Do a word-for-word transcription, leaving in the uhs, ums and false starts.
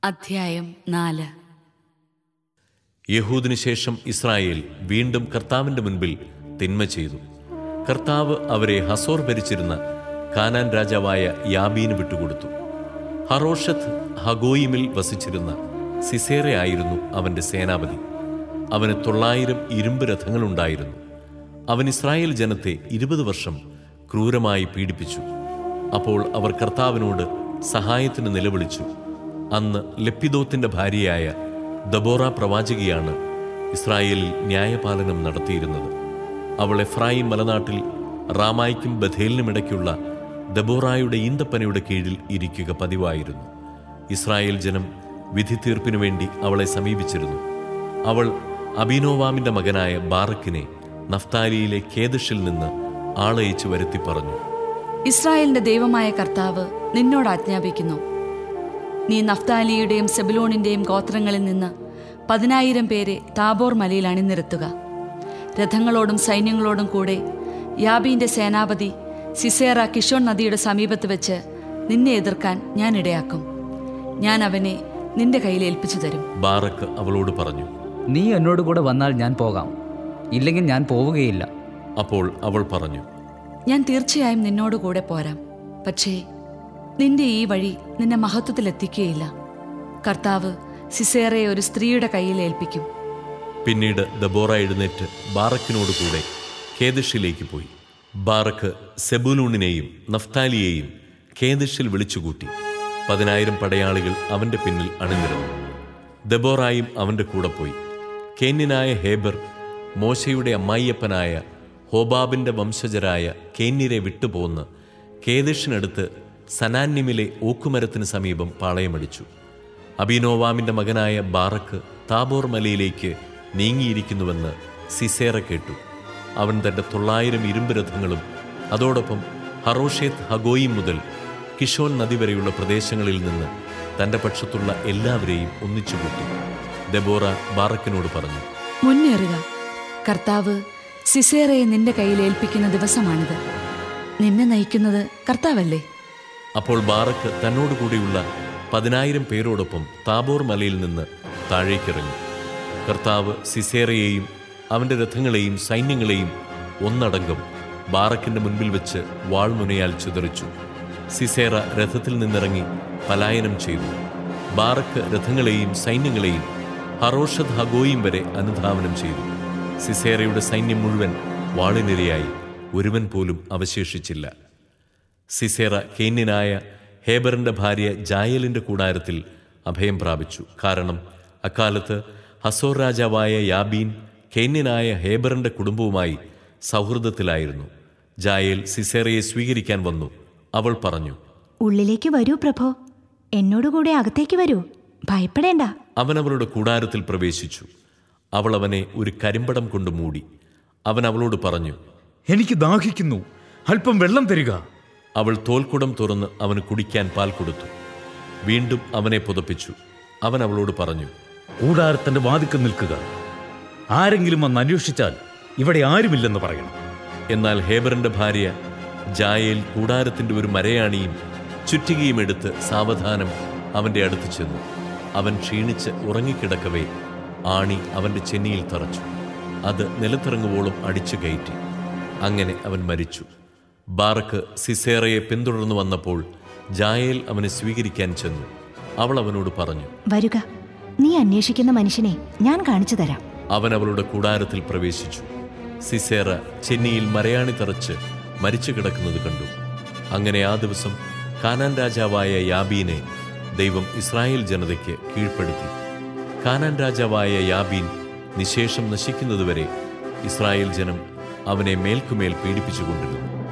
അധ്യായം നാല്. യഹൂദിനു ശേഷം ഇസ്രായേൽ വീണ്ടും കർത്താവിന്റെ മുൻപിൽ തിന്മ ചെയ്തു. കർത്താവ് അവരെ ഹസോർ ഭരിച്ചിരുന്ന കാനാൻ രാജാവായ യാബീന് വിട്ടുകൊടുത്തു. ഹറോഷത്ത് ഹഗോയിമിൽ വസിച്ചിരുന്ന സിസേറ ആയിരുന്നു അവന്റെ സേനാപതി. അവന് തൊള്ളായിരം ഇരുമ്പ് രഥങ്ങളുണ്ടായിരുന്നു. അവൻ ഇസ്രായേൽ ജനത്തെ ഇരുപത് വർഷം ക്രൂരമായി പീഡിപ്പിച്ചു. അപ്പോൾ അവർ കർത്താവിനോട് സഹായത്തിന് നിലവിളിച്ചു. അന്ന് ലപ്പിദോത്തിന്റെ ഭാര്യയായ ദബോറ പ്രവാചകിയാണ് ഇസ്രായേലിൽ ന്യായപാലനം നടത്തിയിരുന്നത്. അവൾ എഫ്രായിം മലനാട്ടിൽ റാമായ്ക്കും ബഥേലിനുമിടയ്ക്കുള്ള ദബോറായുടെ ഈന്തപ്പനയുടെ കീഴിൽ ഇരിക്കുക പതിവായിരുന്നു. ഇസ്രായേൽ ജനം വിധി തീർപ്പിനു വേണ്ടി അവളെ സമീപിച്ചിരുന്നു. അവൾ അബീനോവാമിന്റെ മകനായ ബാറക്കിനെ നഫ്താലിയിലെ കേദഷിൽ നിന്ന് ആളയച്ചു വരുത്തി പറഞ്ഞു, ഇസ്രായേലിന്റെ ദൈവമായ കർത്താവ് നിന്നോട് ആജ്ഞാപിക്കുന്നു, നീ നഫ്താലിയുടെയും സെബുലോണിന്റെയും ഗോത്രങ്ങളിൽ നിന്ന് പതിനായിരം പേരെ താബോർ മലയിൽ അണിനിരത്തുക. രഥങ്ങളോടും സൈന്യങ്ങളോടും കൂടെ യാബീന്റെ സേനാപതി സിസേറ കിഷോൺ നദിയുടെ സമീപത്ത് വെച്ച് നിന്നെ എതിർക്കാൻ ഞാൻ ഇടയാക്കും. ഞാൻ അവനെ നിന്റെ കയ്യിൽ ഏൽപ്പിച്ചു തരും. ബാറക്ക് അവളോട് പറഞ്ഞു, നീ എന്നോട് കൂടെ വന്നാൽ ഞാൻ പോകാം, ഇല്ലെങ്കിൽ ഞാൻ പോവുകയില്ല. അപ്പോൾ അവൾ പറഞ്ഞു, ഞാൻ തീർച്ചയായും നിന്നോട് കൂടെ പോരാം. പക്ഷേ നിന്റെ ഈ വഴി നിന്നെ മഹത്വത്തിലെത്തിക്കുകയില്ല. കർത്താവ് സിസേറയെ ഒരു സ്ത്രീയുടെ കയ്യിൽ ഏൽപ്പിക്കും. പിന്നീട് ദബോറ എഴുന്നേറ്റ് ബാറക്കിനോട് കൂടെ കേദഷിലേക്ക് പോയി. ബാറക്ക് സെബൂലൂണിനെയും നഫ്താലിയെയും കേദഷിൽ വിളിച്ചുകൂട്ടി. പതിനായിരം പടയാളികൾ അവന്റെ പിന്നിൽ അണിനിരന്നു. ദബോറായും അവന്റെ കൂടെ പോയി. കേന്യനായ ഹേബർ മോശയുടെ അമ്മായിയപ്പനായ ഹോബാബിന്റെ വംശജരായ കേന്യരെ വിട്ടുപോന്ന് കേദഷിനടുത്ത് സനാന്യമിലെ ഓക്കുമരത്തിന് സമീപം പാളയമടിച്ചു. അബീനോവാമിന്റെ മകനായ ബാറക്ക് താബോർ മലയിലേക്ക് നീങ്ങിയിരിക്കുന്നുവെന്ന് സിസേറ കേട്ടു. അവൻ തന്റെ തൊള്ളായിരം ഇരുമ്പ് രഥങ്ങളും അതോടൊപ്പം ഹറോഷേത്ത് ഹഗോയിം മുതൽ കിഷോൻ നദി വരെയുള്ള പ്രദേശങ്ങളിൽ നിന്ന് തന്റെ പക്ഷത്തുള്ള എല്ലാവരെയും ഒന്നിച്ചുകൂട്ടി. ദബോറ ബാറക്കിനോട് പറഞ്ഞു, മുന്നേറുക, കർത്താവ് സിസേറയെ നിന്റെ കയ്യിൽ ഏൽപ്പിക്കുന്ന ദിവസമാണിത്. നിന്നെ നയിക്കുന്നത് കർത്താവല്ലേ? അപ്പോൾ ബാറക്ക് തന്നോടുകൂടിയുള്ള പതിനായിരം പേരോടൊപ്പം താബോർ മലയിൽ നിന്ന് താഴേക്കിറങ്ങി. കർത്താവ് സിസേറയെയും അവന്റെ രഥങ്ങളെയും സൈന്യങ്ങളെയും ഒന്നടങ്കം ബാറക്കിന്റെ മുൻപിൽ വെച്ച് വാൾമുനയാൽ ചിതറിച്ചു. സിസേറ രഥത്തിൽ നിന്നിറങ്ങി പലായനം ചെയ്തു. ബാറക്ക് രഥങ്ങളെയും സൈന്യങ്ങളെയും ഹറോഷത്ത് ഹഗോയിം വരെ അനുധാവനം ചെയ്തു. സിസേറയുടെ സൈന്യം മുഴുവൻ വാളിനിരയായി, ഒരുവൻ പോലും അവശേഷിച്ചില്ല. സിസേറ കേന്യനായ ഹേബറിന്റെ ഭാര്യ ജായലിന്റെ കൂടാരത്തിൽ അഭയം പ്രാപിച്ചു. കാരണം അക്കാലത്ത് ഹസോർ രാജാവായ യാബീൻ കേന്യനായ ഹേബറിന്റെ കുടുംബവുമായി സൗഹൃദത്തിലായിരുന്നു. ജായേൽ സിസേറയെ സ്വീകരിക്കാൻ വന്നു. അവൾ പറഞ്ഞു, ഉള്ളിലേക്ക് വരൂ പ്രഭോ, എന്നോടുകൂടെ അകത്തേക്ക് വരൂ, ഭയപ്പെടേണ്ട. അവൻ അവളുടെ കൂടാരത്തിൽ പ്രവേശിച്ചു. അവൾ അവനെ ഒരു കരിമ്പടം കൊണ്ട് മൂടി. അവൻ അവളോട് പറഞ്ഞു, എനിക്ക് ദാഹിക്കുന്നു, അല്പം വെള്ളം തരിക. അവൾ തോൽക്കുടം തുറന്ന് അവന് കുടിക്കാൻ പാൽ കൊടുത്തു. വീണ്ടും അവനെ പുതപ്പിച്ചു. അവൻ അവളോട് പറഞ്ഞു, കൂടാരത്തിന്റെ വാതിക്കൽ നിൽക്കുക, ആരെങ്കിലും വന്ന് അന്വേഷിച്ചാൽ ഇവിടെ ആരുമില്ലെന്ന് പറയണം. എന്നാൽ ഹേബറിന്റെ ഭാര്യ ജായേൽ കൂടാരത്തിന്റെ ഒരു മരയാണിയും ചുറ്റികയും എടുത്ത് സാവധാനം അവന്റെ അടുത്ത് ചെന്നു. അവൻ ക്ഷീണിച്ച് ഉറങ്ങിക്കിടക്കവേ ആണി അവന്റെ ചെന്നിയിൽ തറച്ചു. അത് നിലത്തിറങ്ങുവോളം അടിച്ചു കയറ്റി. അങ്ങനെ അവൻ മരിച്ചു. ബാറക്ക് സിസേറയെ പിന്തുടർന്നു വന്നപ്പോൾ ജായേൽ അവനെ സ്വീകരിക്കാൻ ചെന്നു. അവൾ അവനോട് പറഞ്ഞു, വരുക, നീ അന്വേഷിക്കുന്ന മനുഷ്യനെ ഞാൻ കാണിച്ചു തരാം. അവൻ അവളുടെ കൂടാരത്തിൽ പ്രവേശിച്ചു. സിസേറ ചെന്നിയിൽ മരയാണി തറച്ച് മരിച്ചു കിടക്കുന്നത് കണ്ടു. അങ്ങനെ ആ ദിവസം കാനാൻ രാജാവായ യാബീനെ ദൈവം ഇസ്രായേൽ ജനതയ്ക്ക് കീഴ്പ്പെടുത്തി. കാനാൻ രാജാവായ യാബീൻ നിശേഷം നശിക്കുന്നതുവരെ ഇസ്രായേൽ ജനം അവനെ മേൽക്കുമേൽ പീഡിപ്പിച്ചുകൊണ്ടിരുന്നു.